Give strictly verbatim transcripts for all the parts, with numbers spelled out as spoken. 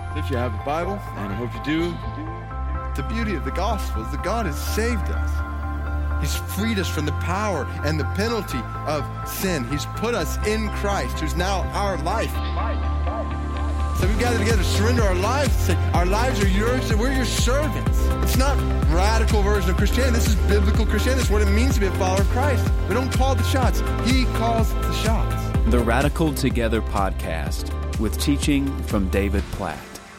If you have a Bible, and I hope you do, the beauty of the gospel is that God has saved us. He's freed us from the power and the penalty of sin. He's put us in Christ, who's now our life. So we gather together to surrender our lives, to say, our lives are yours, and we're your servants. It's not a radical version of Christianity. This is biblical Christianity. This is what it means to be a follower of Christ. We don't call the shots. He calls the shots. The Radical Together podcast with teaching from David Platt.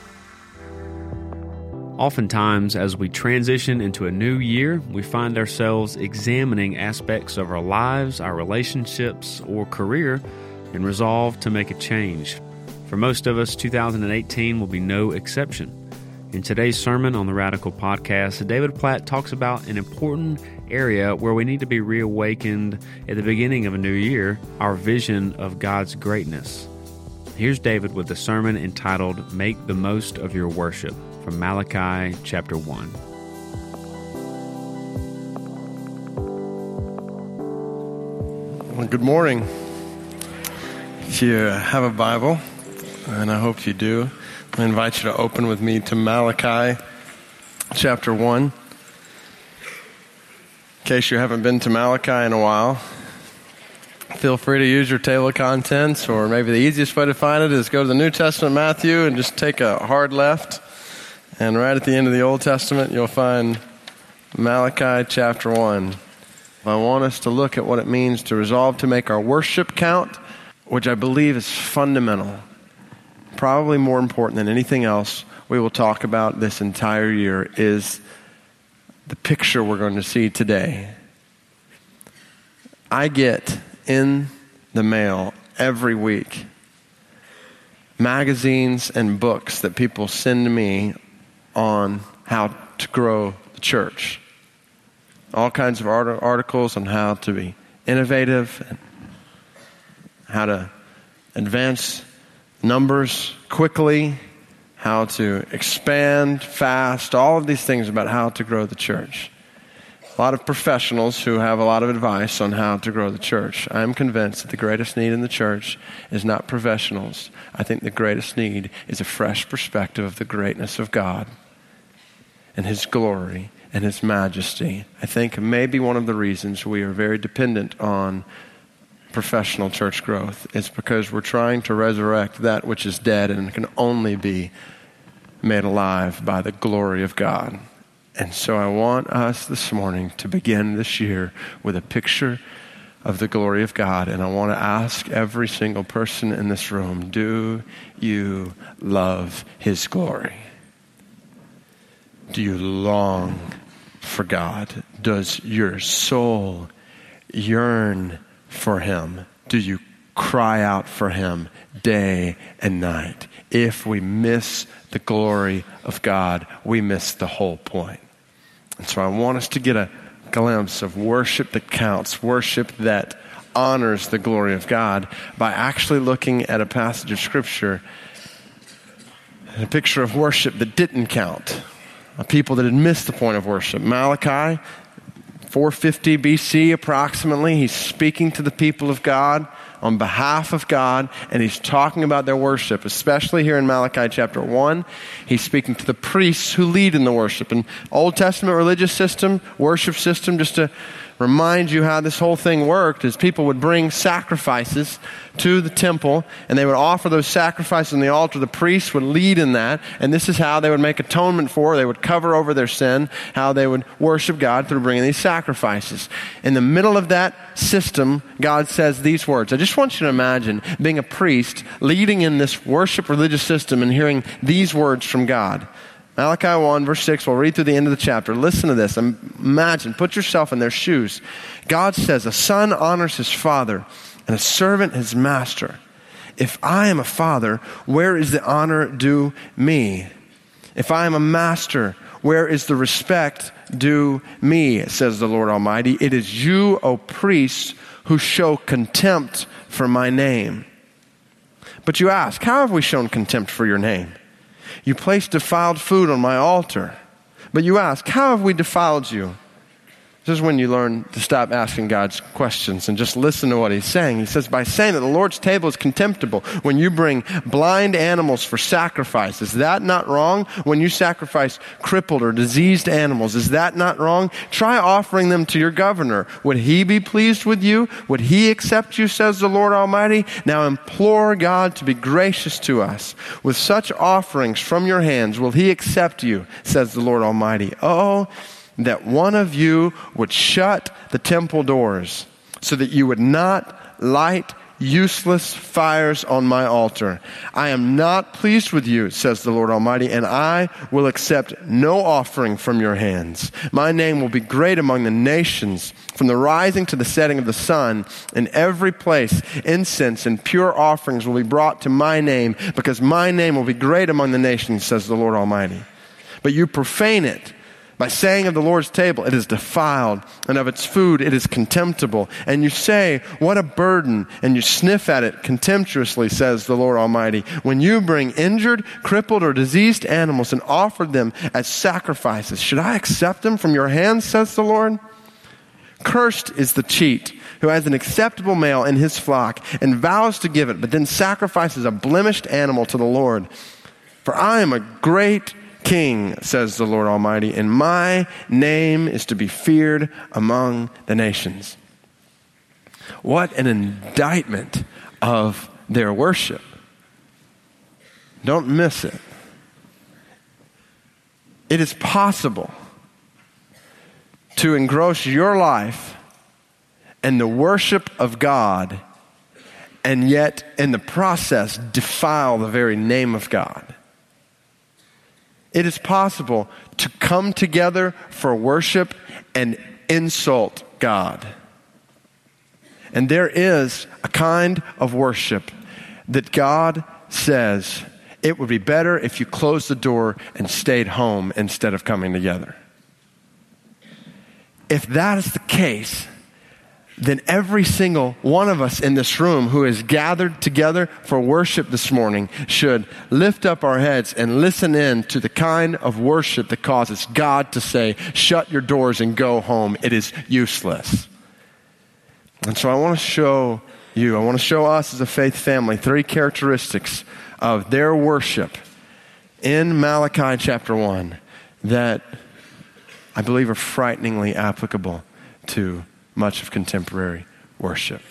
Oftentimes, as we transition into a new year, we find ourselves examining aspects of our lives, our relationships, or career, and resolve to make a change. For most of us, two thousand eighteen will be no exception. In today's sermon on the Radical Podcast, David Platt talks about an important area where we need to be reawakened at the beginning of a new year, our vision of God's greatness. Here's David with the sermon entitled, Make the Most of Your Worship, from Malachi chapter one. Well, good morning. If you have a Bible, and I hope you do, I invite you to open with me to Malachi chapter one. In case you haven't been to Malachi in a while, feel free to use your table of contents, or maybe the easiest way to find it is go to the New Testament, Matthew, and just take a hard left. And right at the end of the Old Testament, you'll find Malachi chapter one. I want us to look at what it means to resolve to make our worship count, which I believe is fundamental. Probably more important than anything else we will talk about this entire year is the picture we're going to see today. I get in the mail every week magazines and books that people send to me on how to grow the church. All kinds of art- articles on how to be innovative and how to advance numbers quickly, how to expand fast, all of these things about how to grow the church. A lot of professionals who have a lot of advice on how to grow the church. I'm convinced that the greatest need in the church is not professionals. I think the greatest need is a fresh perspective of the greatness of God and His glory and His majesty. I think maybe one of the reasons we are very dependent on professional church growth is because we're trying to resurrect that which is dead and can only be made alive by the glory of God. And so I want us this morning to begin this year with a picture of the glory of God. And I want to ask every single person in this room, do you love His glory? Do you long for God? Does your soul yearn for Him? Do you cry out for Him day and night? If we miss the glory of God, we miss the whole point. And so I want us to get a glimpse of worship that counts, worship that honors the glory of God by actually looking at a passage of Scripture, a picture of worship that didn't count, a people that had missed the point of worship. Malachi, four fifty B C approximately, he's speaking to the people of God on behalf of God, and he's talking about their worship, especially here in Malachi chapter one. He's speaking to the priests who lead in the worship. And Old Testament religious system, worship system, just to remind you how this whole thing worked, is people would bring sacrifices to the temple, and they would offer those sacrifices on the altar. The priests would lead in that, and this is how they would make atonement for, they would cover over their sin, how they would worship God through bringing these sacrifices. In the middle of that system, God says these words. I just want you to imagine being a priest, leading in this worship religious system and hearing these words from God. Malachi one, verse six, we'll read through the end of the chapter. Listen to this. Imagine, put yourself in their shoes. God says, a son honors his father, and a servant his master. If I am a father, where is the honor due me? If I am a master, where is the respect due me, says the Lord Almighty. It is you, O priests, who show contempt for my name. But you ask, how have we shown contempt for your name? You place defiled food on my altar. But you ask, how have we defiled you? This is when you learn to stop asking God's questions and just listen to what he's saying. He says, by saying that the Lord's table is contemptible when you bring blind animals for sacrifice, is that not wrong? When you sacrifice crippled or diseased animals, is that not wrong? Try offering them to your governor. Would he be pleased with you? Would he accept you, says the Lord Almighty? Now implore God to be gracious to us. With such offerings from your hands will he accept you, says the Lord Almighty. Oh, that one of you would shut the temple doors so that you would not light useless fires on my altar. I am not pleased with you, says the Lord Almighty, and I will accept no offering from your hands. My name will be great among the nations, from the rising to the setting of the sun. In every place, incense and pure offerings will be brought to my name, because my name will be great among the nations, says the Lord Almighty. But you profane it by saying of the Lord's table, it is defiled, and of its food, it is contemptible. And you say, what a burden, and you sniff at it contemptuously, says the Lord Almighty. When you bring injured, crippled, or diseased animals and offer them as sacrifices, should I accept them from your hands, says the Lord? Cursed is the cheat who has an acceptable male in his flock and vows to give it, but then sacrifices a blemished animal to the Lord. For I am a great King, says the Lord Almighty, and my name is to be feared among the nations. What an indictment of their worship. Don't miss it. It is possible to engross your life in the worship of God and yet in the process defile the very name of God. It is possible to come together for worship and insult God. And there is a kind of worship that God says it would be better if you closed the door and stayed home instead of coming together. If that is the case, then every single one of us in this room who is gathered together for worship this morning should lift up our heads and listen in to the kind of worship that causes God to say, shut your doors and go home. It is useless. And so I want to show you, I want to show us as a faith family three characteristics of their worship in Malachi chapter one that I believe are frighteningly applicable to much of contemporary worship.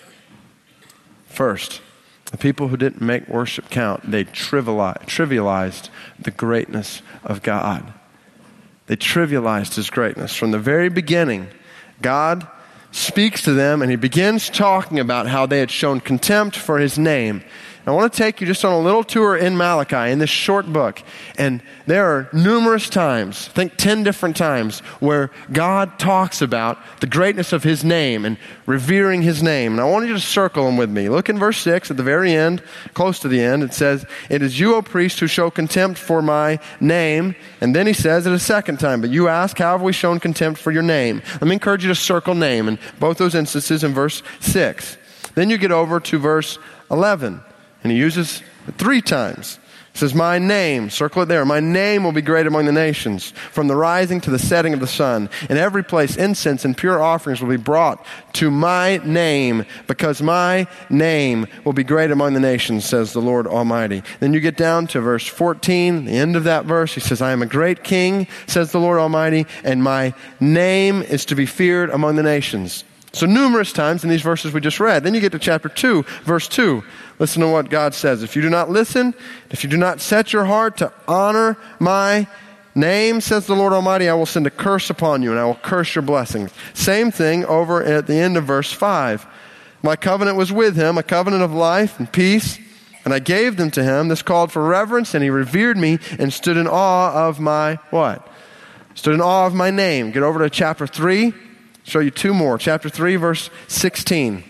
First, the people who didn't make worship count, they trivialized the greatness of God. They trivialized his greatness. From the very beginning, God speaks to them and he begins talking about how they had shown contempt for his name. I want to take you just on a little tour in Malachi, in this short book. And there are numerous times, I think ten different times, where God talks about the greatness of his name and revering his name. And I want you to circle them with me. Look in verse six at the very end, close to the end. It says, it is you, O priest, who show contempt for my name. And then he says it a second time, but you ask, how have we shown contempt for your name? Let me encourage you to circle name in both those instances in verse six. Then you get over to verse eleven. And he uses it three times. He says, my name, circle it there, my name will be great among the nations, from the rising to the setting of the sun. In every place incense and pure offerings will be brought to my name, because my name will be great among the nations, says the Lord Almighty. Then you get down to verse fourteen, the end of that verse. He says, I am a great king, says the Lord Almighty, and my name is to be feared among the nations. So numerous times in these verses we just read. Then you get to chapter two, verse two. Listen to what God says. If you do not listen, if you do not set your heart to honor my name, says the Lord Almighty, I will send a curse upon you and I will curse your blessings. Same thing over at the end of verse five. My covenant was with him, a covenant of life and peace, and I gave them to him. This called for reverence, and he revered me and stood in awe of my what? Stood in awe of my name. Get over to chapter three. Show you two more. Chapter three, verse sixteen.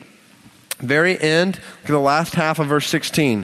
Very end, look at the last half of verse sixteen.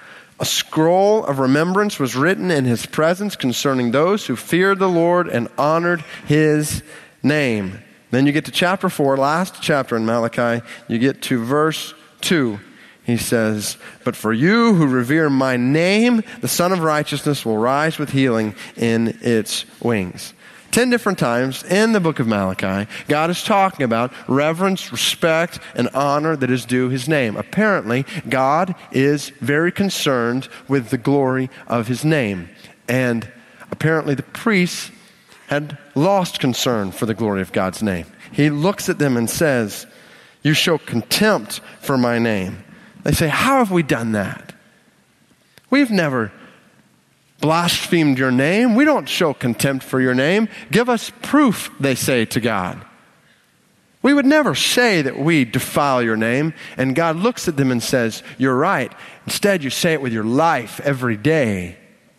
A scroll of remembrance was written in his presence concerning those who feared the Lord and honored his name. Then you get to chapter four, last chapter in Malachi. You get to verse two. He says, but for you who revere my name, the Son of Righteousness will rise with healing in its wings. Ten different times in the book of Malachi, God is talking about reverence, respect, and honor that is due his name. Apparently, God is very concerned with the glory of his name. And apparently the priests had lost concern for the glory of God's name. He looks at them and says, "You show contempt for my name." They say, "How have we done that? We've never blasphemed your name. We don't show contempt for your name. Give us proof," they say to God. "We would never say that we defile your name." And God looks at them and says, "You're right. Instead, you say it with your life every day.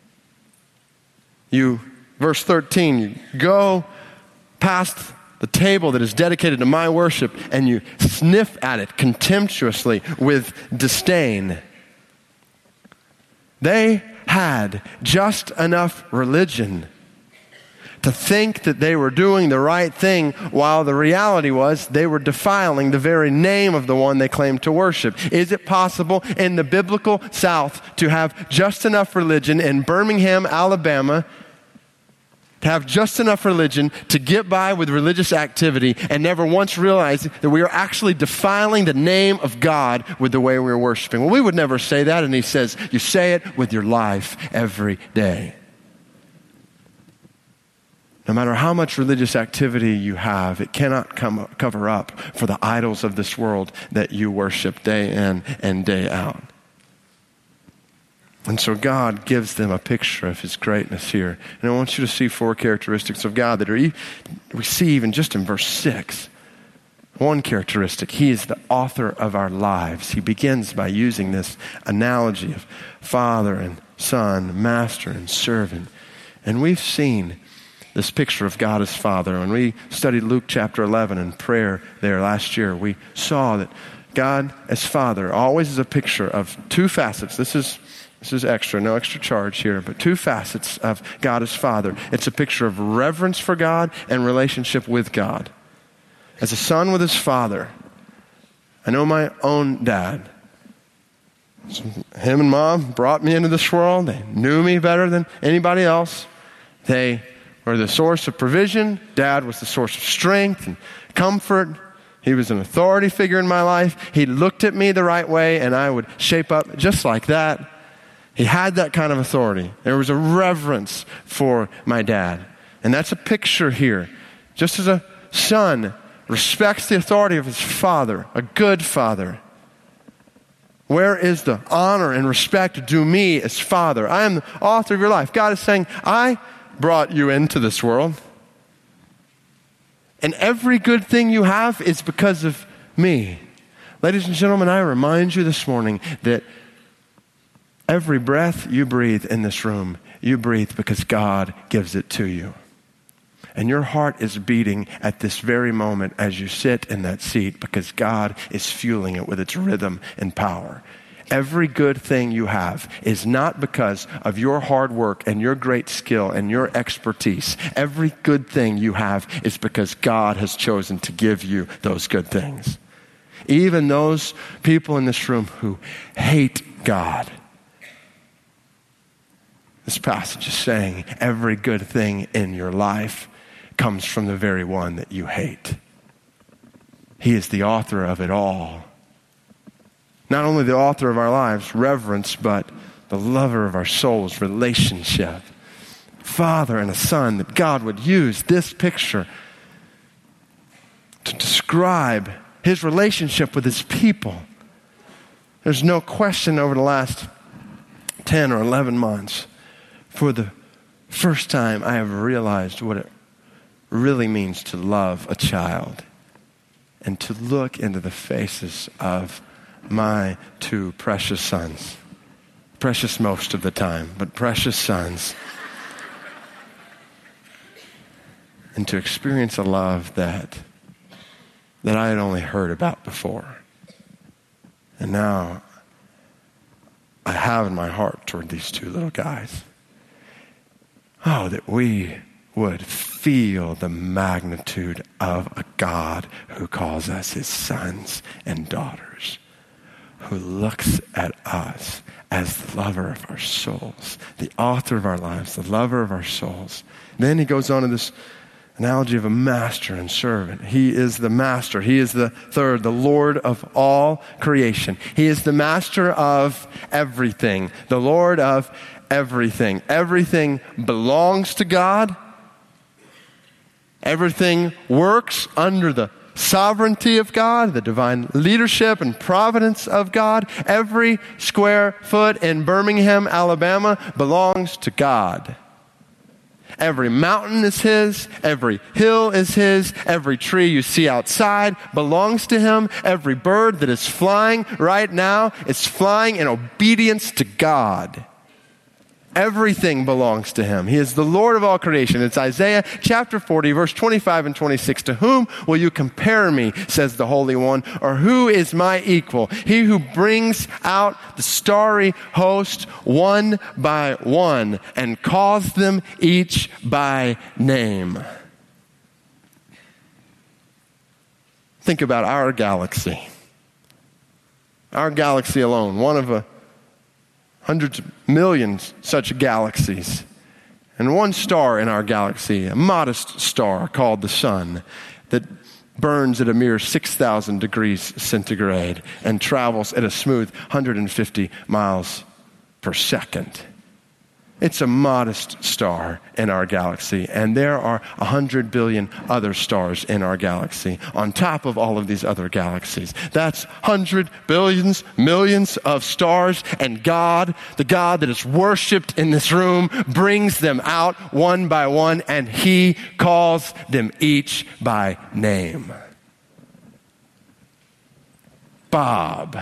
You, verse thirteen, you go past the table that is dedicated to my worship and you sniff at it contemptuously with disdain." They had just enough religion to think that they were doing the right thing, while the reality was they were defiling the very name of the one they claimed to worship. Is it possible in the biblical South to have just enough religion in Birmingham, Alabama, to have just enough religion to get by with religious activity and never once realize that we are actually defiling the name of God with the way we're worshiping? Well, we would never say that. And he says, you say it with your life every day. No matter how much religious activity you have, it cannot come, cover up for the idols of this world that you worship day in and day out. And so God gives them a picture of his greatness here. And I want you to see four characteristics of God that are e- we see even just in verse six. One characteristic, he is the author of our lives. He begins by using this analogy of father and son, master and servant. And we've seen this picture of God as Father. When we studied Luke chapter eleven in prayer there last year, we saw that God as Father always is a picture of two facets. This is This is extra, no extra charge here, but two facets of God as Father. It's a picture of reverence for God and relationship with God. As a son with his father, I know my own dad. So him and mom brought me into this world. They knew me better than anybody else. They were the source of provision. Dad was the source of strength and comfort. He was an authority figure in my life. He looked at me the right way, and I would shape up just like that. He had that kind of authority. There was a reverence for my dad. And that's a picture here. Just as a son respects the authority of his father, a good father, where is the honor and respect due me as Father? I am the author of your life. God is saying, I brought you into this world. And every good thing you have is because of me. Ladies and gentlemen, I remind you this morning that every breath you breathe in this room, you breathe because God gives it to you. And your heart is beating at this very moment as you sit in that seat because God is fueling it with its rhythm and power. Every good thing you have is not because of your hard work and your great skill and your expertise. Every good thing you have is because God has chosen to give you those good things. Even those people in this room who hate God, this passage is saying every good thing in your life comes from the very one that you hate. He is the author of it all. Not only the author of our lives, reverence, but the lover of our souls, relationship. Father and a son, that God would use this picture to describe his relationship with his people. There's no question over the last ten or eleven months, for the first time, I have realized what it really means to love a child and to look into the faces of my two precious sons. Precious most of the time, but precious sons. And to experience a love that, that I had only heard about before. And now I have in my heart toward these two little guys. Oh, that we would feel the magnitude of a God who calls us his sons and daughters, who looks at us as the lover of our souls, the author of our lives, the lover of our souls. Then he goes on to this Analogy of a master and servant. He is the master. He is the third, the Lord of all creation. He is the master of everything, the Lord of everything. Everything belongs to God. Everything works under the sovereignty of God, the divine leadership and providence of God. Every square foot in Birmingham, Alabama belongs to God. Every mountain is His. Every hill is His. Every tree you see outside belongs to Him. Every bird that is flying right now is flying in obedience to God. Everything belongs to Him. He is the Lord of all creation. It's Isaiah chapter forty, verse twenty-five and twenty-six. To whom will you compare me, says the Holy One, or who is my equal? He who brings out the starry host one by one and calls them each by name. Think about our galaxy. Our galaxy alone, one of a hundreds of millions such galaxies. And one star in our galaxy, a modest star called the sun, that burns at a mere six thousand degrees centigrade and travels at a smooth one hundred fifty miles per second. It's a modest star in our galaxy, and there are one hundred billion other stars in our galaxy on top of all of these other galaxies. That's one hundred billions, millions of stars, and God, the God that is worshipped in this room, brings them out one by one, and He calls them each by name. Bob.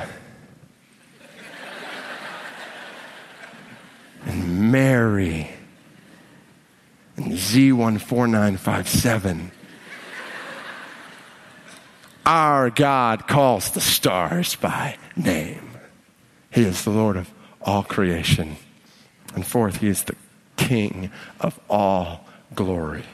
And Mary, and Z one four nine five seven. Our God calls the stars by name. He is the Lord of all creation. And fourth, He is the King of all glory.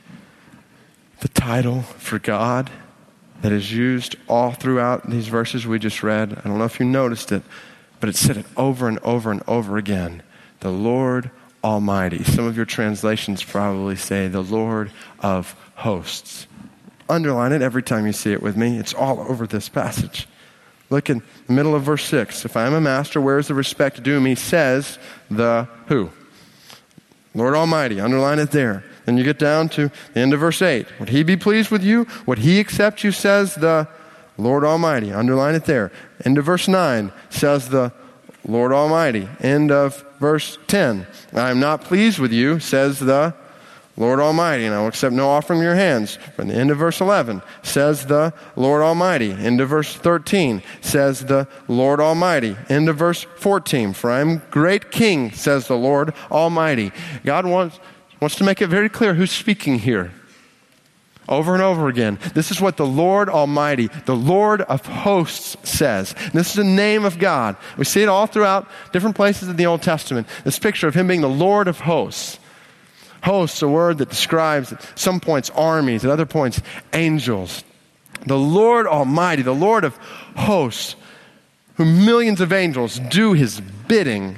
The title for God that is used all throughout these verses we just read, I don't know if you noticed it, but it said it over and over and over again. The Lord Almighty. Some of your translations probably say the Lord of hosts. Underline it every time you see it with me. It's all over this passage. Look in the middle of verse six. If I am a master, where is the respect due me? Says the who? Lord Almighty. Underline it there. Then you get down to the end of verse eight. Would He be pleased with you? Would He accept you? Says the Lord Almighty. Underline it there. End of verse nine. Says the Lord Almighty. End of verse ten. I am not pleased with you, says the Lord Almighty, and I will accept no offering from your hands. From the end of verse eleven, says the Lord Almighty. End of verse thirteen, says the Lord Almighty. End of verse fourteen, for I am great King, says the Lord Almighty. God wants, wants to make it very clear who's speaking here. Over and over again. This is what the Lord Almighty, the Lord of hosts says. This is the name of God. We see it all throughout different places in the Old Testament. This picture of Him being the Lord of hosts. Hosts, a word that describes at some points armies, at other points angels. The Lord Almighty, the Lord of hosts, who millions of angels do His bidding.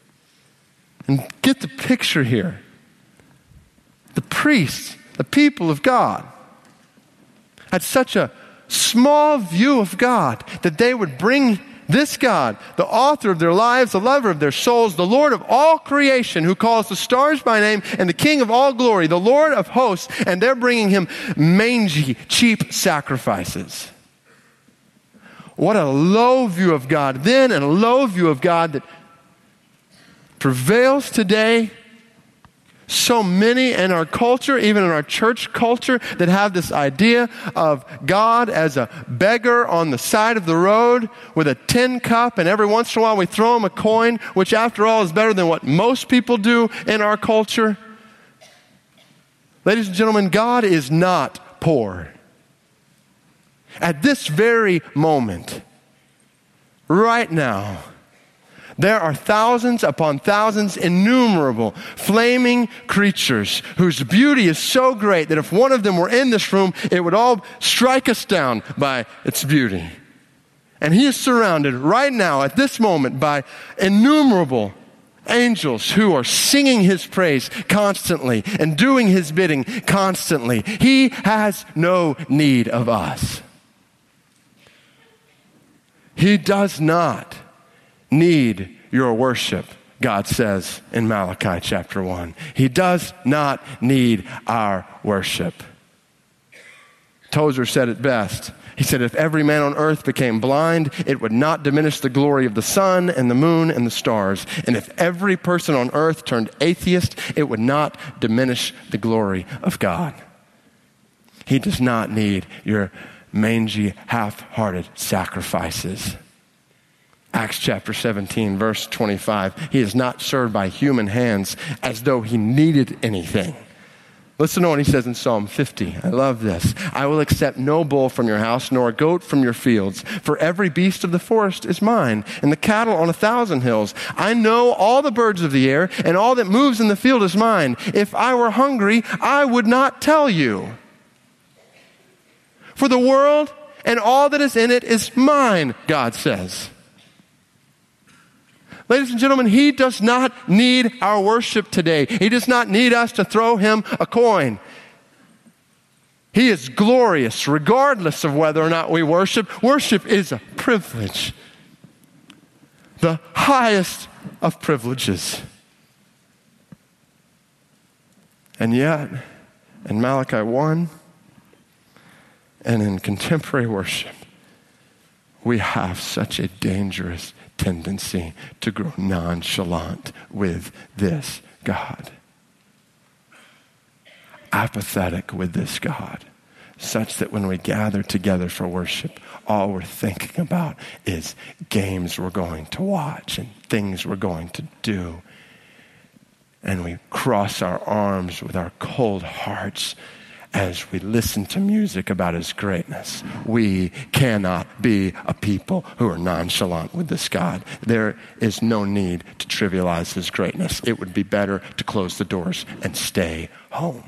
And get the picture here. The priests, the people of God, had such a small view of God that they would bring this God, the author of their lives, the lover of their souls, the Lord of all creation, who calls the stars by name, and the King of all glory, the Lord of hosts, and they're bringing Him mangy, cheap sacrifices. What a low view of God then, and a low view of God that prevails today. So many in our culture, even in our church culture, that have this idea of God as a beggar on the side of the road with a tin cup, and every once in a while we throw him a coin, which after all is better than what most people do in our culture. Ladies and gentlemen, God is not poor. At this very moment, right now, there are thousands upon thousands, innumerable, flaming creatures whose beauty is so great that if one of them were in this room, it would all strike us down by its beauty. And He is surrounded right now at this moment by innumerable Angels who are singing his praise constantly and doing his bidding constantly. He has no need of us. He does not need your worship, God says in Malachi chapter one. He does not need our worship. Tozer said it best. He said, if every man on earth became blind, it would not diminish the glory of the sun and the moon and the stars. And if every person on earth turned atheist, it would not diminish the glory of God. He does not need your mangy, half-hearted sacrifices. Acts chapter seventeen, verse twenty-five. He is not served by human hands as though he needed anything. Listen to what he says in Psalm fifty. I love this. I will accept no bull from your house, nor a goat from your fields. For every beast of the forest is mine, and the cattle on a thousand hills. I know all the birds of the air, and all that moves in the field is mine. If I were hungry, I would not tell you. For the world and all that is in it is mine, God says. Ladies and gentlemen, he does not need our worship today. He does not need us to throw him a coin. He is glorious regardless of whether or not we worship. Worship is a privilege. The highest of privileges. And yet, in Malachi one and in contemporary worship, we have such a dangerous tendency to grow nonchalant with this God. Apathetic with this God, such that when we gather together for worship, all we're thinking about is games we're going to watch and things we're going to do. And we cross our arms with our cold hearts as we listen to music about his greatness. We cannot be a people who are nonchalant with this God. There is no need to trivialize his greatness. It would be better to close the doors and stay home.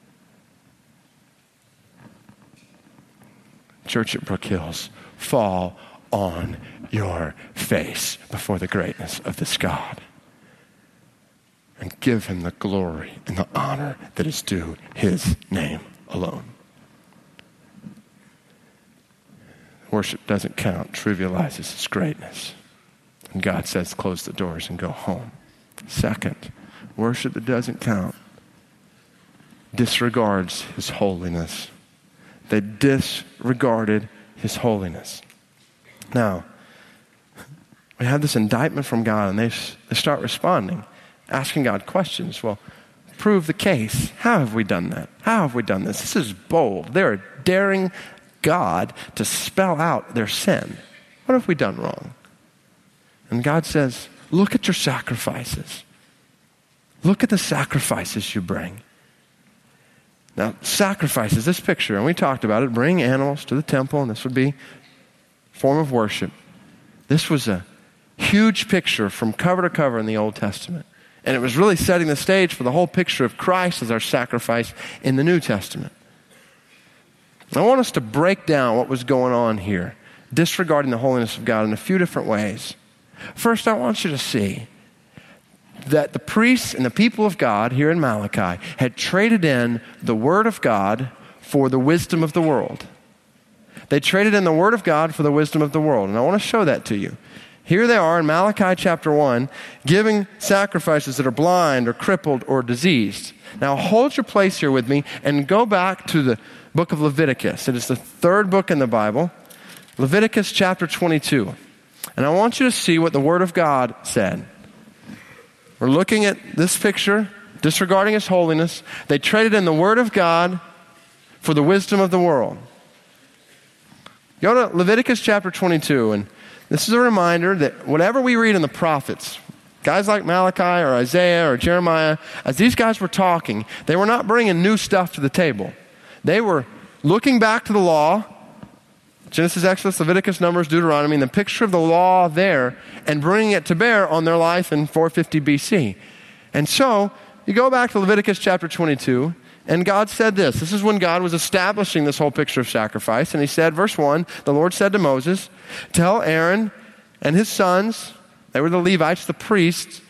Church at Brook Hills, fall on your face before the greatness of this God and give him the glory and the honor that is due his name alone. Worship doesn't count, trivializes his greatness. And God says, close the doors and go home. Second, worship that doesn't count disregards his holiness. They disregarded his holiness. Now, we have this indictment from God, and they, they start responding, asking God questions. Well, prove the case. How have we done that? How have we done this? This is bold. They're daring God to spell out their sin. What have we done wrong? And God says, look at your sacrifices. Look at the sacrifices you bring. Now, sacrifices, this picture, and we talked about it, bring animals to the temple, and this would be a form of worship. This was a huge picture from cover to cover in the Old Testament. And it was really setting the stage for the whole picture of Christ as our sacrifice in the New Testament. I want us to break down what was going on here, disregarding the holiness of God in a few different ways. First, I want you to see that the priests and the people of God here in Malachi had traded in the Word of God for the wisdom of the world. They traded in the Word of God for the wisdom of the world. And I want to show that to you. Here they are in Malachi chapter one, giving sacrifices that are blind or crippled or diseased. Now hold your place here with me and go back to the book of Leviticus. It is the third book in the Bible, Leviticus chapter twenty-two. And I want you to see what the Word of God said. We're looking at this picture, disregarding his holiness. They traded in the Word of God for the wisdom of the world. Go to Leviticus chapter twenty-two, and this is a reminder that whatever we read in the prophets, guys like Malachi or Isaiah or Jeremiah, as these guys were talking, they were not bringing new stuff to the table. They were looking back to the law, Genesis, Exodus, Leviticus, Numbers, Deuteronomy, and the picture of the law there, and bringing it to bear on their life in four fifty B C. And so, you go back to Leviticus chapter twenty-two, and God said this. This is when God was establishing this whole picture of sacrifice. And he said, verse one, the Lord said to Moses, tell Aaron and his sons, they were the Levites, the priests,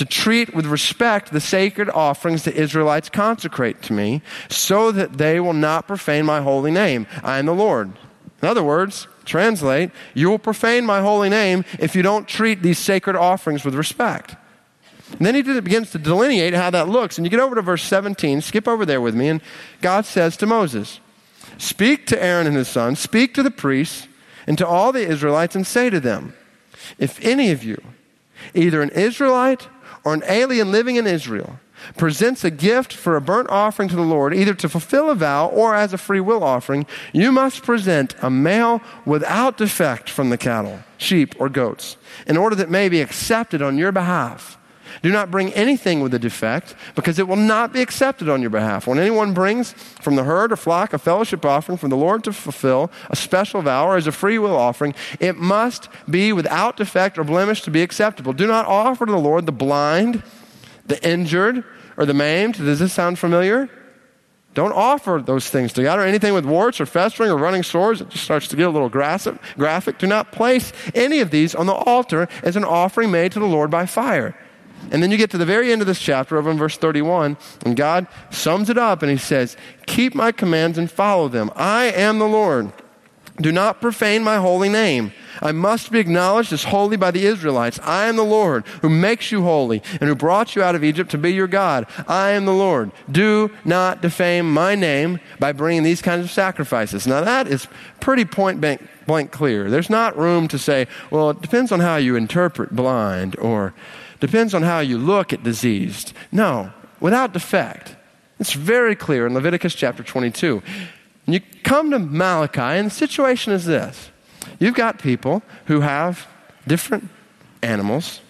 to treat with respect the sacred offerings the Israelites consecrate to me, so that they will not profane my holy name. I am the Lord. In other words, translate, you will profane my holy name if you don't treat these sacred offerings with respect. And then he begins to delineate how that looks. And you get over to verse seventeen, skip over there with me, and God says to Moses, speak to Aaron and his sons, speak to the priests, and to all the Israelites, and say to them, if any of you, either an Israelite or an alien living in Israel, presents a gift for a burnt offering to the Lord, either to fulfill a vow or as a free will offering, you must present a male without defect from the cattle, sheep, or goats, in order that it may be accepted on your behalf. Do not bring anything with a defect, because it will not be accepted on your behalf. When anyone brings from the herd or flock a fellowship offering from the Lord to fulfill a special vow or as a free will offering, it must be without defect or blemish to be acceptable. Do not offer to the Lord the blind, the injured, or the maimed. Does this sound familiar? Don't offer those things to God, or anything with warts or festering or running sores. It just starts to get a little graphic. Do not place any of these on the altar as an offering made to the Lord by fire. And then you get to the very end of this chapter, over in verse thirty-one, and God sums it up, and he says, keep my commands and follow them. I am the Lord. Do not profane my holy name. I must be acknowledged as holy by the Israelites. I am the Lord who makes you holy and who brought you out of Egypt to be your God. I am the Lord. Do not defame my name by bringing these kinds of sacrifices. Now that is pretty point blank, blank clear. There's not room to say, well, it depends on how you interpret blind, or depends on how you look at diseased. No, without defect. It's very clear in Leviticus chapter twenty-two. And you come to Malachi, and the situation is this. You've got people who have different animals,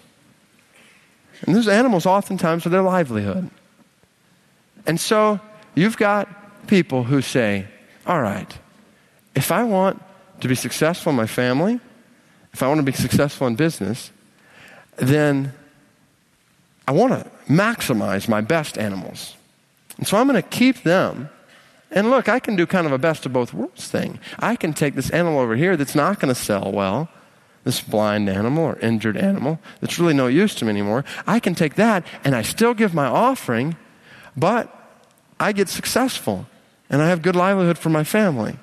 and those animals oftentimes are their livelihood. And so you've got people who say, all right, if I want to be successful in my family, if I want to be successful in business, then I want to maximize my best animals. And so I'm going to keep them. And look, I can do kind of a best of both worlds thing. I can take this animal over here that's not going to sell well, this blind animal or injured animal that's really no use to me anymore. I can take that and I still give my offering, but I get successful and I have good livelihood for my family.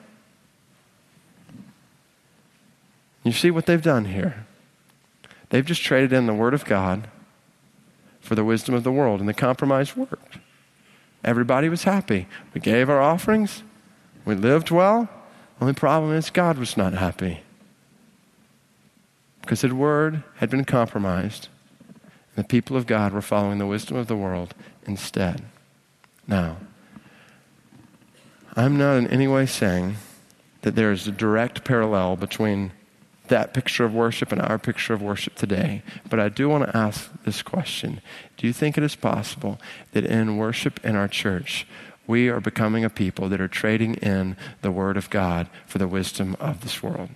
You see what they've done here? They've just traded in the Word of God for the wisdom of the world, and the compromise worked. Everybody was happy. We gave our offerings. We lived well. The only problem is God was not happy, because His Word had been compromised, and the people of God were following the wisdom of the world instead. Now, I'm not in any way saying that there is a direct parallel between that picture of worship and our picture of worship today. But I do want to ask this question. Do you think it is possible that in worship in our church, we are becoming a people that are trading in the Word of God for the wisdom of this world?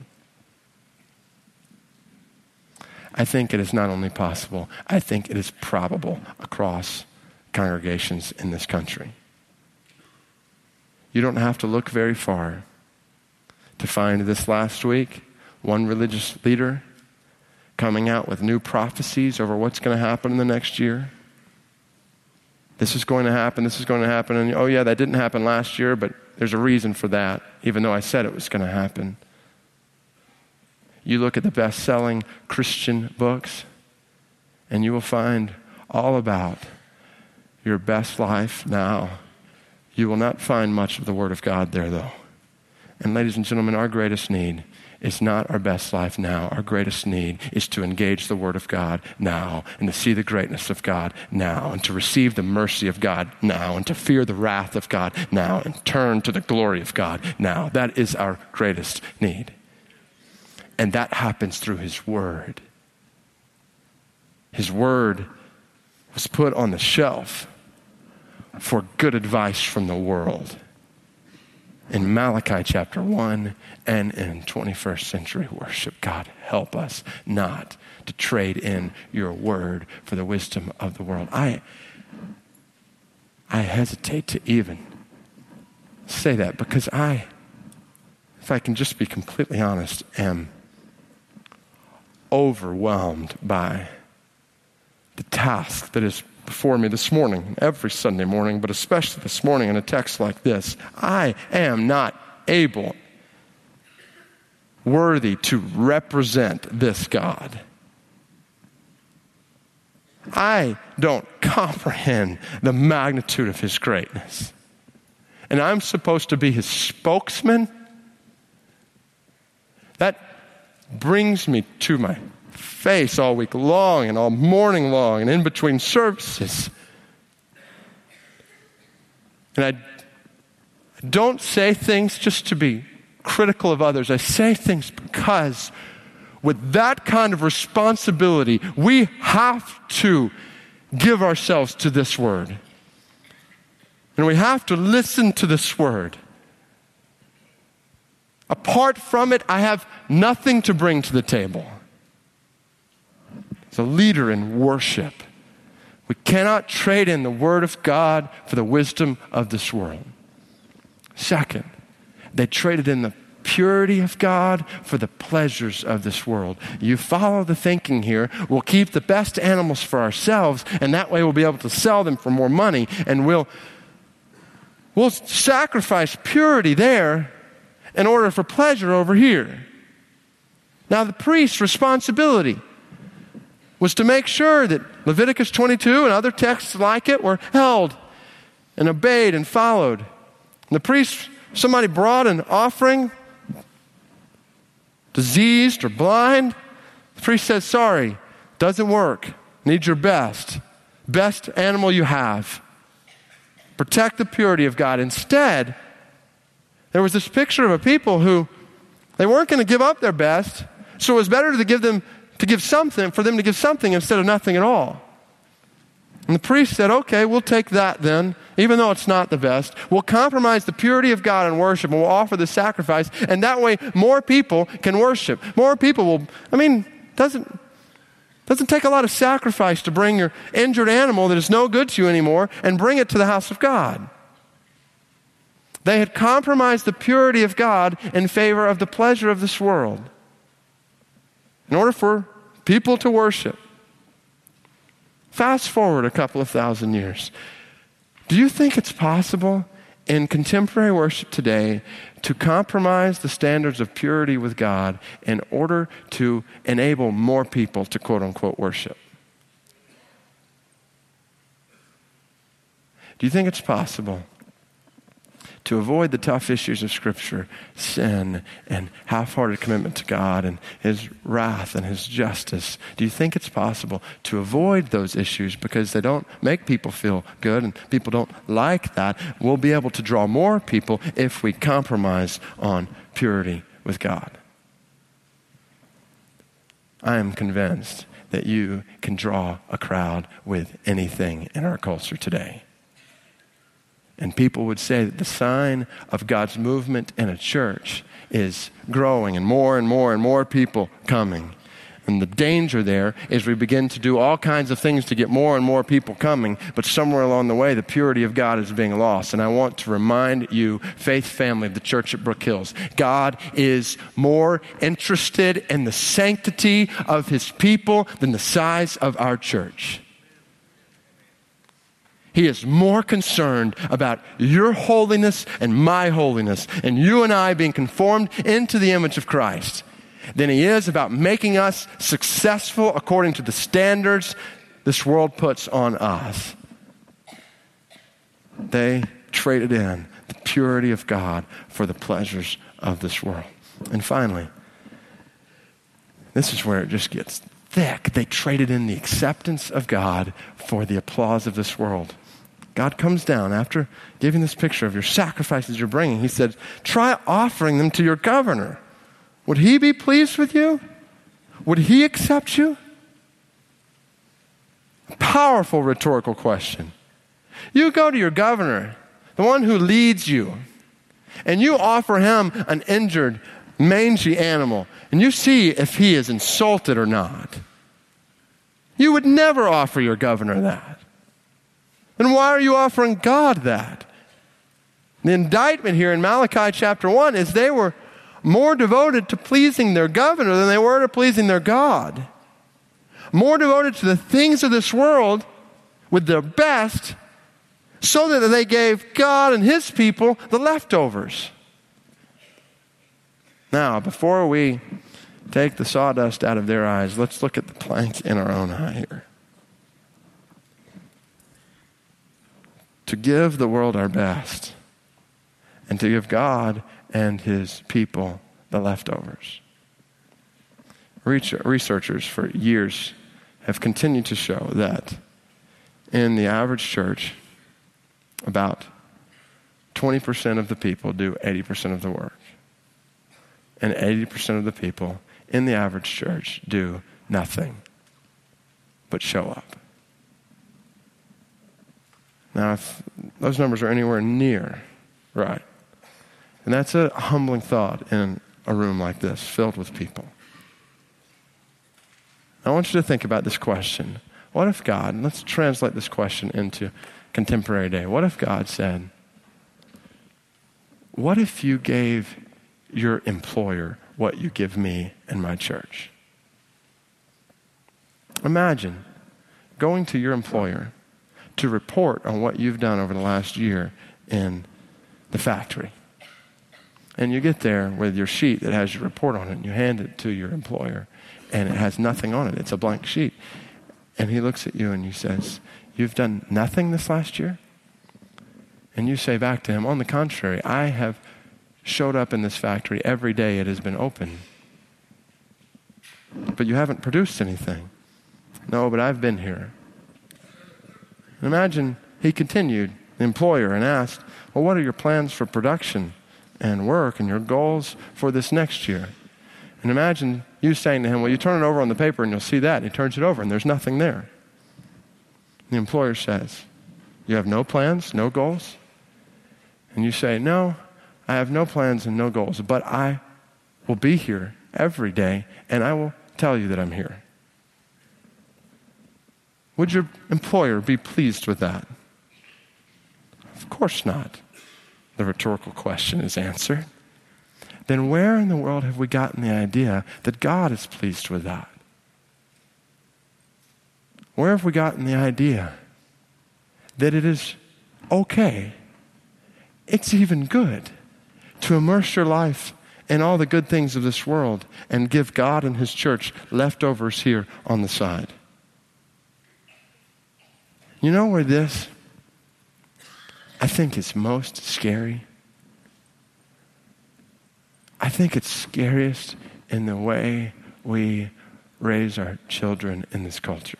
I think it is not only possible, I think it is probable across congregations in this country. You don't have to look very far to find this last week one religious leader coming out with new prophecies over what's going to happen in the next year. This is going to happen, this is going to happen, and oh yeah, that didn't happen last year, but there's a reason for that, even though I said it was going to happen. You look at the best-selling Christian books, and you will find all about your best life now. You will not find much of the Word of God there, though. And ladies and gentlemen, our greatest need is not our best life now. Our greatest need is to engage the Word of God now, and to see the greatness of God now, and to receive the mercy of God now, and to fear the wrath of God now, and turn to the glory of God now. That is our greatest need. And that happens through His Word. His Word was put on the shelf for good advice from the world. In Malachi chapter one and in twenty-first century worship. God, help us not to trade in your Word for the wisdom of the world. I, I hesitate to even say that, because I, if I can just be completely honest, am overwhelmed by the the task that is before me this morning, every Sunday morning, but especially this morning in a text like this. I am not able, worthy to represent this God. I don't comprehend the magnitude of his greatness. And I'm supposed to be his spokesman? That brings me to my face all week long and all morning long and in between services. And I don't say things just to be critical of others. I say things because with that kind of responsibility, we have to give ourselves to this word. And we have to listen to this word. Apart from it, I have nothing to bring to the table. As a leader in worship, we cannot trade in the word of God for the wisdom of this world. Second, they traded in the purity of God for the pleasures of this world. You follow the thinking here. We'll keep the best animals for ourselves, and that way we'll be able to sell them for more money, and we'll, we'll sacrifice purity there in order for pleasure over here. Now, the priest's responsibility was to make sure that Leviticus twenty-two and other texts like it were held and obeyed and followed. And the priest, somebody brought an offering, diseased or blind, the priest said, sorry, doesn't work. Need your best. Best animal you have. Protect the purity of God. Instead, there was this picture of a people who, they weren't going to give up their best, so it was better to give them, to give something, for them to give something instead of nothing at all. And the priest said, okay, we'll take that then, even though it's not the best. We'll compromise the purity of God in worship, and we'll offer the sacrifice, and that way more people can worship. More people will, I mean, doesn't, doesn't take a lot of sacrifice to bring your injured animal that is no good to you anymore and bring it to the house of God. They had compromised the purity of God in favor of the pleasure of this world in order for people to worship. Fast forward a couple of thousand years. Do you think it's possible in contemporary worship today to compromise the standards of purity with God in order to enable more people to quote unquote worship? Do you think it's possible to avoid the tough issues of Scripture, sin and half-hearted commitment to God and his wrath and his justice? Do you think it's possible to avoid those issues because they don't make people feel good and people don't like that? We'll be able to draw more people if we compromise on purity with God. I am convinced that you can draw a crowd with anything in our culture today. And people would say that the sign of God's movement in a church is growing and more and more and more people coming. And the danger there is we begin to do all kinds of things to get more and more people coming, but somewhere along the way, the purity of God is being lost. And I want to remind you, faith family of the church at Brook Hills, God is more interested in the sanctity of his people than the size of our church. He is more concerned about your holiness and my holiness and you and I being conformed into the image of Christ than he is about making us successful according to the standards this world puts on us. They traded in the purity of God for the pleasures of this world. And finally, this is where it just gets thick. They traded in the acceptance of God for the applause of this world. God comes down after giving this picture of your sacrifices you're bringing. He said, try offering them to your governor. Would he be pleased with you? Would he accept you? A powerful rhetorical question. You go to your governor, the one who leads you, and you offer him an injured, mangy animal, and you see if he is insulted or not. You would never offer your governor that. Then why are you offering God that? The indictment here in Malachi chapter one is they were more devoted to pleasing their governor than they were to pleasing their God. more devoted to the things of this world with their best, so that they gave God and his people the leftovers. Now, before we take the sawdust out of their eyes, let's look at the plank in our own eye here. To give the world our best, and to give God and his people the leftovers. Researchers for years have continued to show that in the average church, about twenty percent of the people do eighty percent of the work. And eighty percent of the people in the average church do nothing but show up. Now, if those numbers are anywhere near right, and that's a humbling thought in a room like this, filled with people. I want you to think about this question. What if God, let's translate this question into contemporary day. What if God said, what if you gave your employer what you give me and my church? Imagine going to your employer to report on what you've done over the last year in the factory. And you get there with your sheet that has your report on it, and you hand it to your employer, and it has nothing on it. It's a blank sheet. And he looks at you and he says, you've done nothing this last year? And you say back to him, on the contrary, I have showed up in this factory every day it has been open. But you haven't produced anything. No, but I've been here. Imagine he continued, the employer, and asked, well, what are your plans for production and work and your goals for this next year? And imagine you saying to him, well, you turn it over on the paper and you'll see that. And he turns it over and there's nothing there. The employer says, you have no plans, no goals? And you say, no, I have no plans and no goals, but I will be here every day and I will tell you that I'm here. Would your employer be pleased with that? Of course not. The rhetorical question is answered. Then where in the world have we gotten the idea that God is pleased with that? Where have we gotten the idea that it is okay, it's even good, to immerse your life in all the good things of this world and give God and his church leftovers here on the side? You know where this, I think, is most scary? I think it's scariest in the way we raise our children in this culture.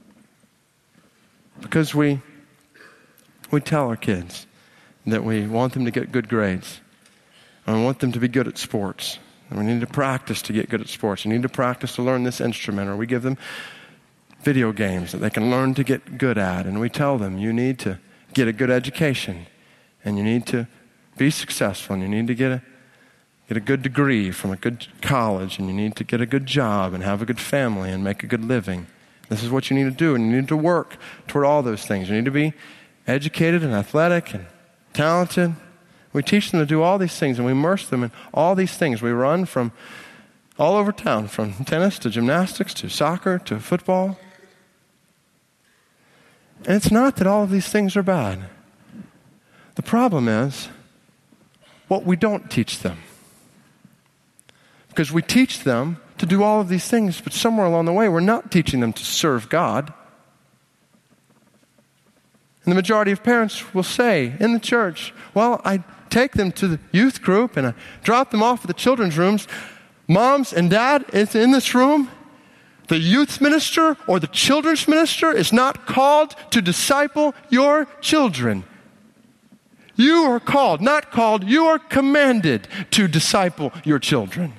Because we we tell our kids that we want them to get good grades, and we want them to be good at sports, and we need to practice to get good at sports. You need to practice to learn this instrument, or we give them video games that they can learn to get good at, and we tell them you need to get a good education, and you need to be successful, and you need to get a Get a good degree from a good college, and you need to get a good job and have a good family and make a good living. This is what you need to do, and you need to work toward all those things. You need to be educated and athletic and talented. We teach them to do all these things, and we immerse them in all these things. We run from all over town, from tennis to gymnastics to soccer to football. And it's not that all of these things are bad. The problem is what we don't teach them. Because we teach them to do all of these things, but somewhere along the way, we're not teaching them to serve God. And the majority of parents will say in the church, well, I take them to the youth group and I drop them off at the children's rooms. Moms and dad, it's in this room. The youth minister or the children's minister is not called to disciple your children. You are called, not called, you are commanded to disciple your children.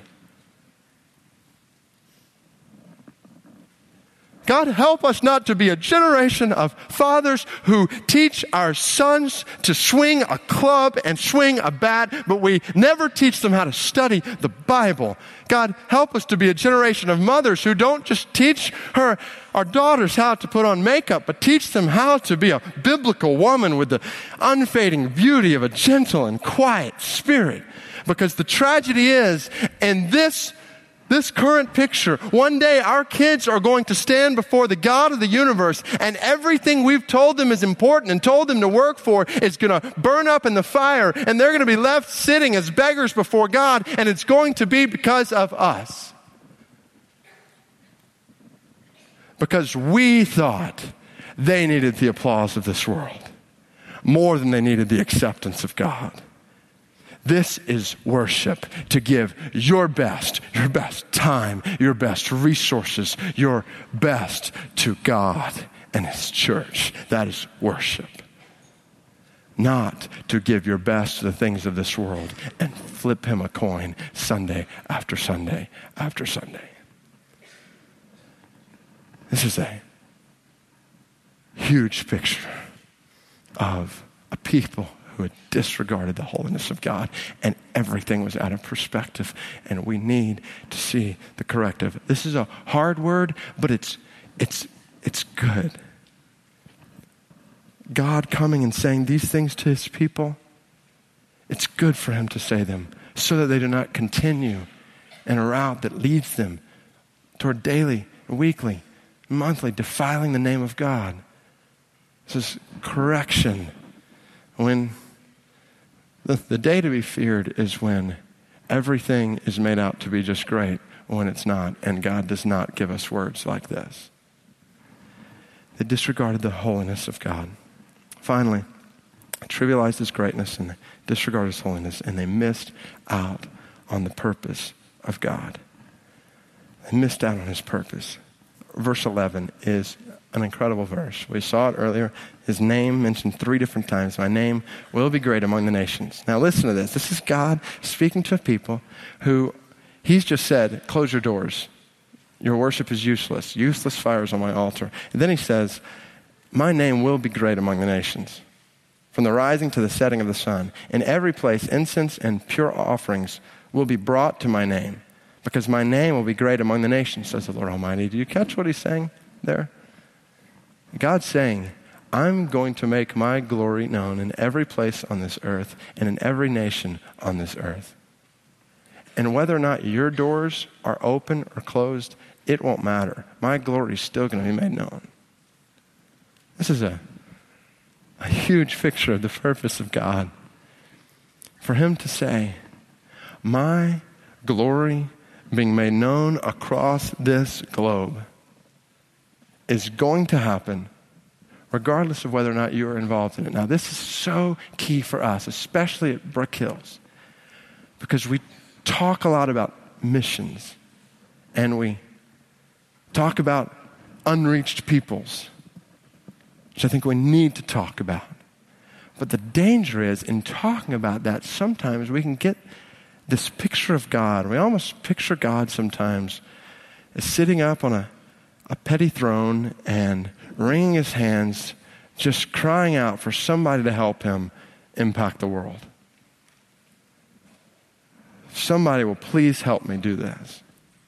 God, help us not to be a generation of fathers who teach our sons to swing a club and swing a bat, but we never teach them how to study the Bible. God, help us to be a generation of mothers who don't just teach her, our daughters how to put on makeup, but teach them how to be a biblical woman with the unfading beauty of a gentle and quiet spirit. Because the tragedy is, in this this current picture, one day our kids are going to stand before the God of the universe, and everything we've told them is important and told them to work for is going to burn up in the fire, and they're going to be left sitting as beggars before God, and it's going to be because of us. Because we thought they needed the applause of this world more than they needed the acceptance of God. This is worship, to give your best, your best time, your best resources, your best to God and His church. That is worship. Not to give your best to the things of this world and flip Him a coin Sunday after Sunday after Sunday. This is a huge picture of a people who had disregarded the holiness of God, and everything was out of perspective, and we need to see the corrective. This is a hard word, but it's it's it's good. God coming and saying these things to His people, it's good for Him to say them so that they do not continue in a route that leads them toward daily, weekly, monthly defiling the name of God. This is correction. When the, the day to be feared is when everything is made out to be just great when it's not, and God does not give us words like this. They disregarded the holiness of God. Finally, trivialized His greatness and disregarded His holiness, and they missed out on the purpose of God. They missed out on His purpose. Verse eleven is an incredible verse. We saw it earlier. His name mentioned three different times. My name will be great among the nations. Now listen to this. This is God speaking to a people who He's just said, close your doors. Your worship is useless. Useless fires on my altar. And then He says, my name will be great among the nations. From the rising to the setting of the sun. In every place, incense and pure offerings will be brought to my name, because my name will be great among the nations, says the Lord Almighty. Do you catch what He's saying there? God's saying, I'm going to make my glory known in every place on this earth and in every nation on this earth. And whether or not your doors are open or closed, it won't matter. My glory is still going to be made known. This is a, a huge picture of the purpose of God. For Him to say, my glory being made known across this globe is going to happen regardless of whether or not you are involved in it. Now, this is so key for us, especially at Brook Hills, because we talk a lot about missions, and we talk about unreached peoples, which I think we need to talk about. But the danger is, in talking about that, sometimes we can get this picture of God. We almost picture God sometimes as sitting up on a, a petty throne and wringing His hands, just crying out for somebody to help Him impact the world. Somebody will please help me do this.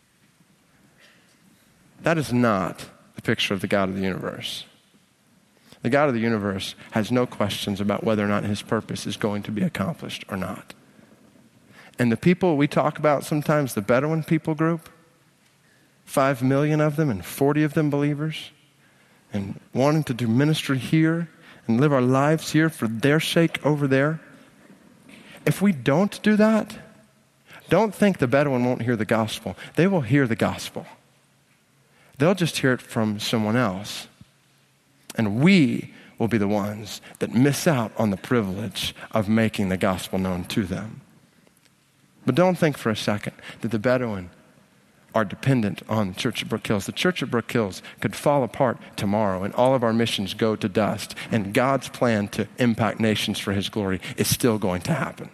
That is not the picture of the God of the universe. The God of the universe has no questions about whether or not His purpose is going to be accomplished or not. And the people we talk about sometimes, the Bedouin people group, five million of them and forty of them believers, and wanting to do ministry here and live our lives here for their sake over there. If we don't do that, don't think the Bedouin won't hear the gospel. They will hear the gospel. They'll just hear it from someone else. And we will be the ones that miss out on the privilege of making the gospel known to them. But don't think for a second that the Bedouin are dependent on the Church of Brook Hills. The Church of Brook Hills could fall apart tomorrow and all of our missions go to dust, and God's plan to impact nations for His glory is still going to happen.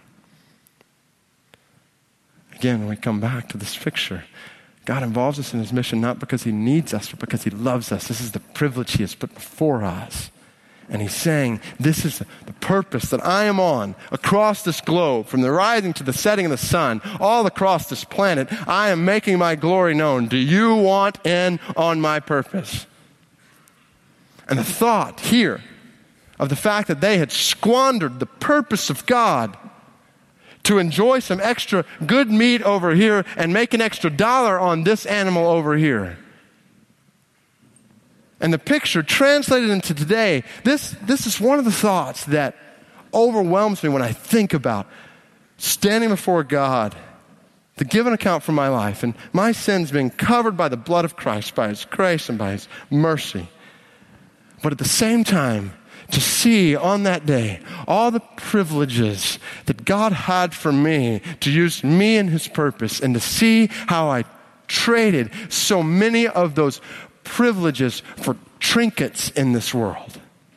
Again, when we come back to this picture, God involves us in His mission not because He needs us, but because He loves us. This is the privilege He has put before us. And He's saying, this is the purpose that I am on across this globe, from the rising to the setting of the sun, all across this planet. I am making my glory known. Do you want in on my purpose? And the thought here of the fact that they had squandered the purpose of God to enjoy some extra good meat over here and make an extra dollar on this animal over here. And the picture translated into today, this, this is one of the thoughts that overwhelms me when I think about standing before God to give an account for my life and my sins being covered by the blood of Christ, by His grace and by His mercy. But at the same time, to see on that day all the privileges that God had for me to use me in His purpose, and to see how I traded so many of those privileges for trinkets in this world.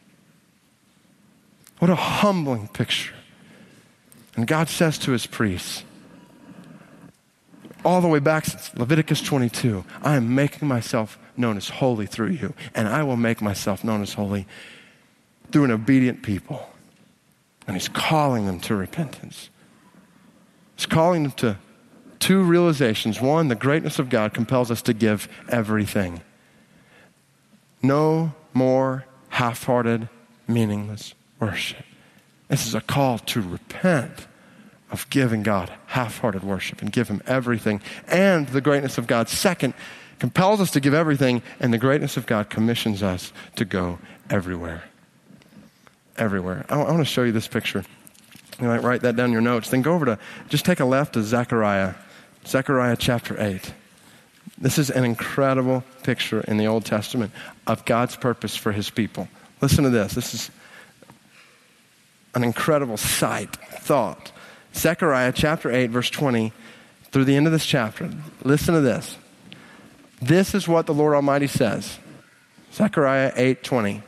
What a humbling picture. And God says to His priests, all the way back since Leviticus twenty-two, I am making myself known as holy through you, and I will make myself known as holy through an obedient people. And He's calling them to repentance. He's calling them to two realizations. One, the greatness of God compels us to give everything. No more half-hearted, meaningless worship. This is a call to repent of giving God half-hearted worship and give Him everything. And the greatness of God, second, compels us to give everything, and the greatness of God commissions us to go everywhere. Everywhere. I, I want to show you this picture. You might write that down in your notes. Then go over to, just take a left to Zechariah. Zechariah chapter eight. This is an incredible picture in the Old Testament of God's purpose for His people. Listen to this. This is an incredible sight, thought. Zechariah chapter eight, verse twenty, through the end of this chapter. Listen to this. This is what the Lord Almighty says. Zechariah eight twenty.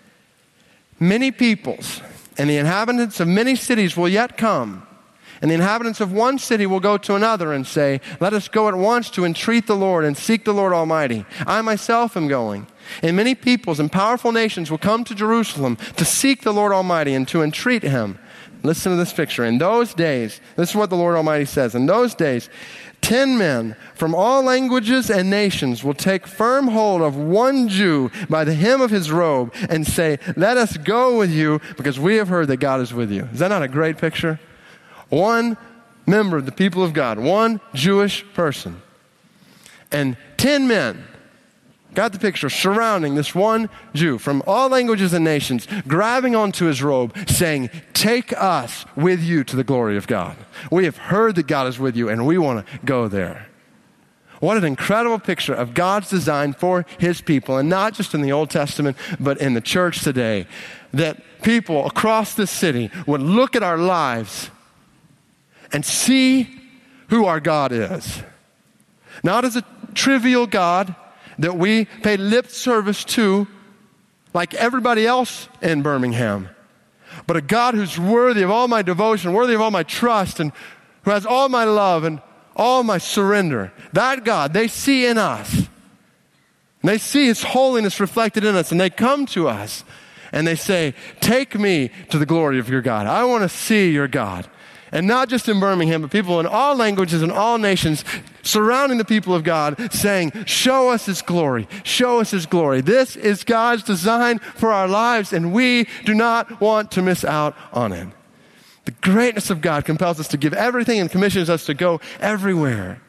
Many peoples and the inhabitants of many cities will yet come, and the inhabitants of one city will go to another and say, let us go at once to entreat the Lord and seek the Lord Almighty. I myself am going. And many peoples and powerful nations will come to Jerusalem to seek the Lord Almighty and to entreat Him. Listen to this picture. In those days, this is what the Lord Almighty says, in those days, ten men from all languages and nations will take firm hold of one Jew by the hem of his robe and say, let us go with you because we have heard that God is with you. Is that not a great picture? One member of the people of God, one Jewish person, and ten men, got the picture, surrounding this one Jew from all languages and nations, grabbing onto his robe, saying, take us with you to the glory of God. We have heard that God is with you, and we want to go there. What an incredible picture of God's design for His people, and not just in the Old Testament, but in the church today, that people across this city would look at our lives and see who our God is. Not as a trivial God that we pay lip service to like everybody else in Birmingham, but a God who's worthy of all my devotion, worthy of all my trust, and who has all my love and all my surrender. That God, they see in us. And they see His holiness reflected in us, and they come to us and they say, take me to the glory of your God. I want to see your God. And not just in Birmingham, but people in all languages and all nations surrounding the people of God saying, show us His glory, show us His glory. This is God's design for our lives, and we do not want to miss out on it. The greatness of God compels us to give everything and commissions us to go everywhere.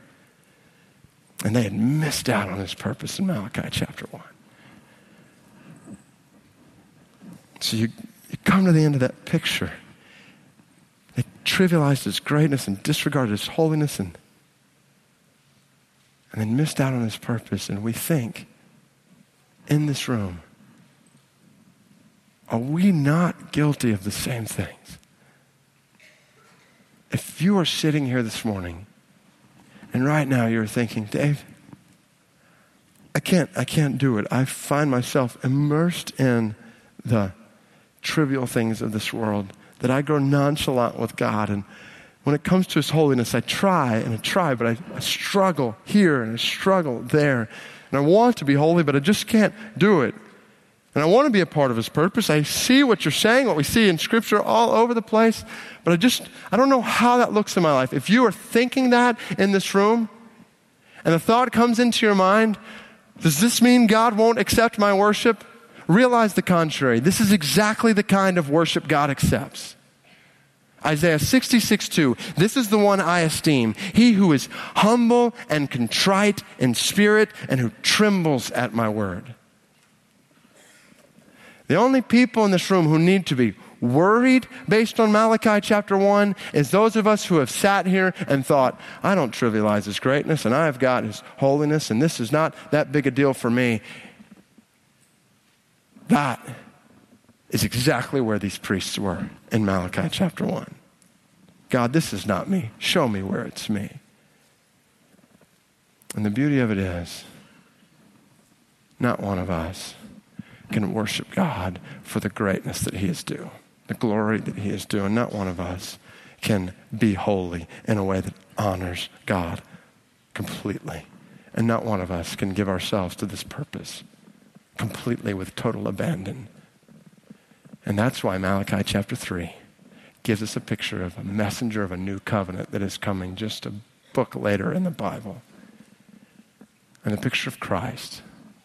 And they had missed out on His purpose in Malachi chapter one. So you, you come to the end of that picture. They trivialized His greatness and disregarded His holiness and, and then missed out on His purpose. And we think, in this room, are we not guilty of the same things? If you are sitting here this morning and right now you're thinking, Dave, I can't, I can't do it. I find myself immersed in the trivial things of this world, that I grow nonchalant with God. And when it comes to His holiness, I try and I try, but I, I struggle here and I struggle there. And I want to be holy, but I just can't do it. And I want to be a part of His purpose. I see what you're saying, what we see in Scripture all over the place, but I just, I don't know how that looks in my life. If you are thinking that in this room, and the thought comes into your mind, does this mean God won't accept my worship? Realize the contrary. This is exactly the kind of worship God accepts. Isaiah sixty-six two, this is the one I esteem, he who is humble and contrite in spirit and who trembles at my word. The only people in this room who need to be worried based on Malachi chapter one is those of us who have sat here and thought, I don't trivialize his greatness and I've got his holiness and this is not that big a deal for me. That is exactly where these priests were in Malachi chapter one. God, this is not me. Show me where it's me. And the beauty of it is, not one of us can worship God for the greatness that he is due, the glory that he is due. And not one of us can be holy in a way that honors God completely. And not one of us can give ourselves to this purpose completely with total abandon. And that's why Malachi chapter three gives us a picture of a messenger of a new covenant that is coming just a book later in the Bible. And a picture of Christ.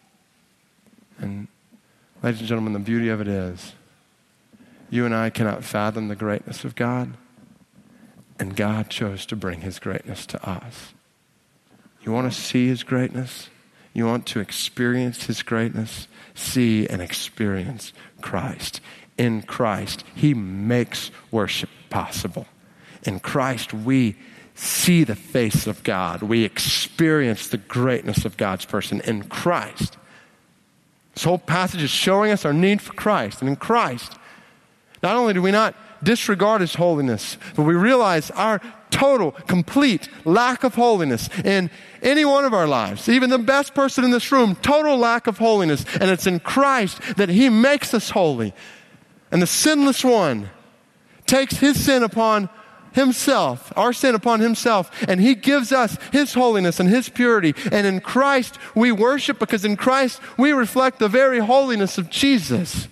And ladies and gentlemen, the beauty of it is, you and I cannot fathom the greatness of God, and God chose to bring his greatness to us. You want to see his greatness? You want to experience his greatness? See and experience Christ. In Christ, he makes worship possible. In Christ, we see the face of God. We experience the greatness of God's person in Christ. This whole passage is showing us our need for Christ. And in Christ, not only do we not disregard his holiness, but we realize our total, complete lack of holiness in any one of our lives. Even the best person in this room, total lack of holiness. And it's in Christ that he makes us holy. And the sinless one takes his sin upon himself, our sin upon himself, and he gives us his holiness and his purity. And in Christ we worship because in Christ we reflect the very holiness of Jesus.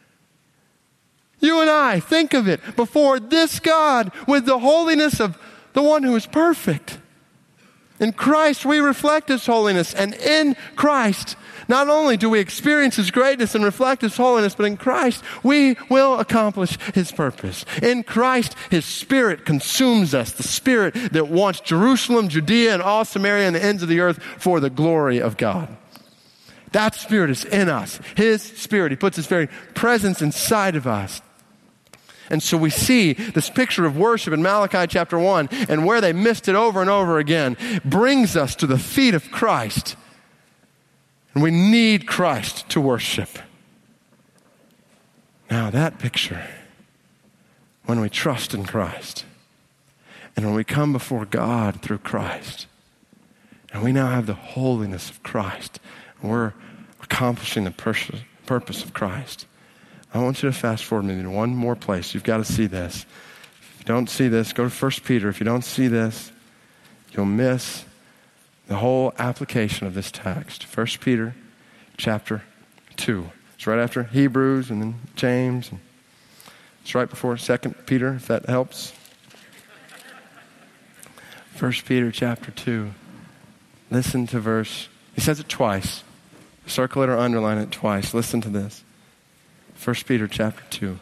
You and I, think of it, before this God with the holiness of the one who is perfect. In Christ we reflect his holiness, and in Christ not only do we experience his greatness and reflect his holiness, but in Christ we will accomplish his purpose. In Christ, his Spirit consumes us, the Spirit that wants Jerusalem, Judea, and all Samaria and the ends of the earth for the glory of God. That Spirit is in us. His Spirit, he puts his very presence inside of us. And so we see this picture of worship in Malachi chapter one, and where they missed it over and over again brings us to the feet of Christ. And we need Christ to worship. Now that picture, when we trust in Christ, and when we come before God through Christ, and we now have the holiness of Christ, and we're accomplishing the pers- purpose of Christ, I want you to fast forward me to one more place. You've got to see this. If you don't see this, go to First Peter. If you don't see this, you'll miss the whole application of this text. First Peter chapter two. It's right after Hebrews and then James. And it's right before Second Peter, if that helps. First Peter chapter two. Listen to verse. He says it twice. Circle it or underline it twice. Listen to this. First Peter chapter two.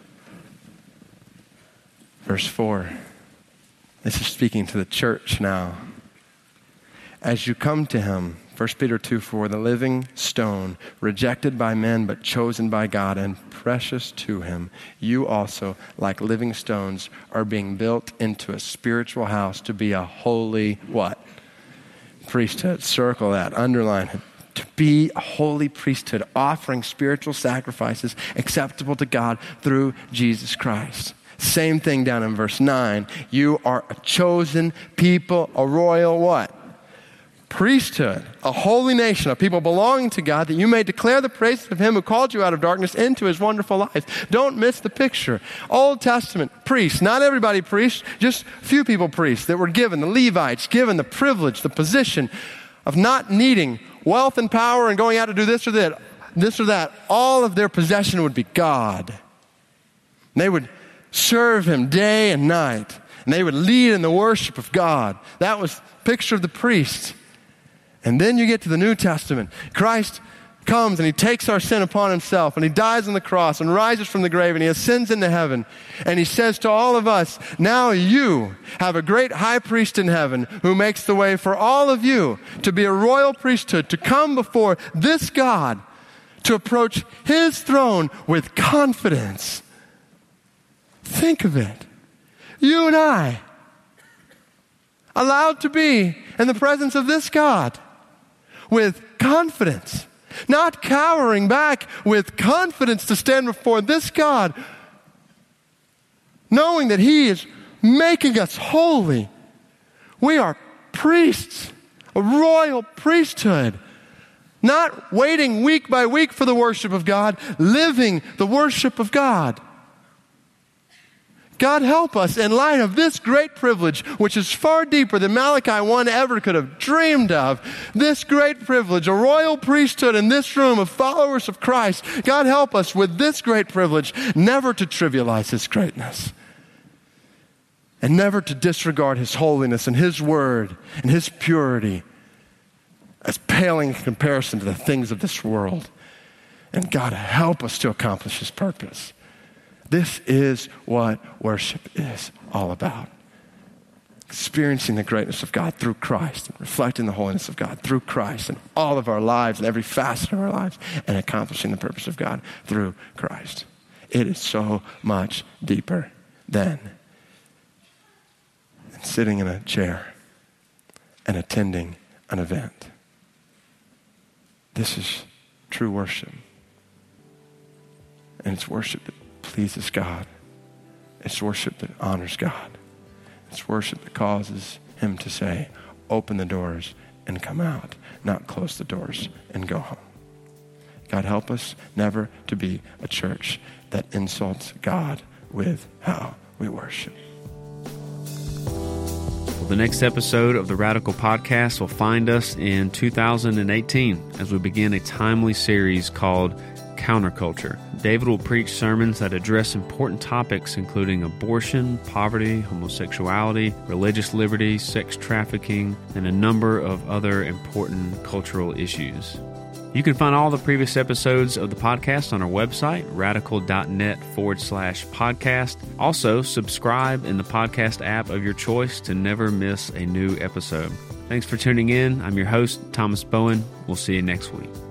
Verse four. This is speaking to the church now. As you come to him, First Peter two four, the living stone, rejected by men but chosen by God and precious to him, you also, like living stones, are being built into a spiritual house to be a holy what? Priesthood. Circle that, underline it. To be a holy priesthood, offering spiritual sacrifices acceptable to God through Jesus Christ. Same thing down in verse nine. You are a chosen people, a royal what? Priesthood, a holy nation, a people belonging to God, that you may declare the praises of him who called you out of darkness into his wonderful light. Don't miss the picture. Old Testament priests, not everybody priests, just few people priests that were given, the Levites, given the privilege, the position of not needing wealth and power and going out to do this or that, this or that. All of their possession would be God. And they would serve him day and night. And they would lead in the worship of God. That was a picture of the priest. And then you get to the New Testament. Christ comes and he takes our sin upon himself and he dies on the cross and rises from the grave and he ascends into heaven. And he says to all of us, now you have a great high priest in heaven who makes the way for all of you to be a royal priesthood, to come before this God, to approach his throne with confidence. Think of it. You and I, allowed to be in the presence of this God with confidence. Not cowering back, with confidence to stand before this God, knowing that he is making us holy. We are priests, a royal priesthood, not waiting week by week for the worship of God, living the worship of God. God help us in light of this great privilege, which is far deeper than Malachi one ever could have dreamed of. This great privilege, a royal priesthood in this room of followers of Christ. God help us with this great privilege never to trivialize his greatness and never to disregard his holiness and his word and his purity as paling in comparison to the things of this world. And God help us to accomplish his purpose. This is what worship is all about. Experiencing the greatness of God through Christ and reflecting the holiness of God through Christ in all of our lives and every facet of our lives, and accomplishing the purpose of God through Christ. It is so much deeper than sitting in a chair and attending an event. This is true worship. And it's worship that pleases God. It's worship that honors God. It's worship that causes him to say, open the doors and come out, not close the doors and go home. God help us never to be a church that insults God with how we worship. Well, the next episode of the Radical Podcast will find us in two thousand eighteen as we begin a timely series called Counterculture. David will preach sermons that address important topics including abortion, poverty, homosexuality, religious liberty, sex trafficking, and a number of other important cultural issues. You can find all the previous episodes of the podcast on our website, radical.net forward slash podcast. Also, subscribe in the podcast app of your choice to never miss a new episode. Thanks for tuning in. I'm your host, Thomas Bowen. We'll see you next week.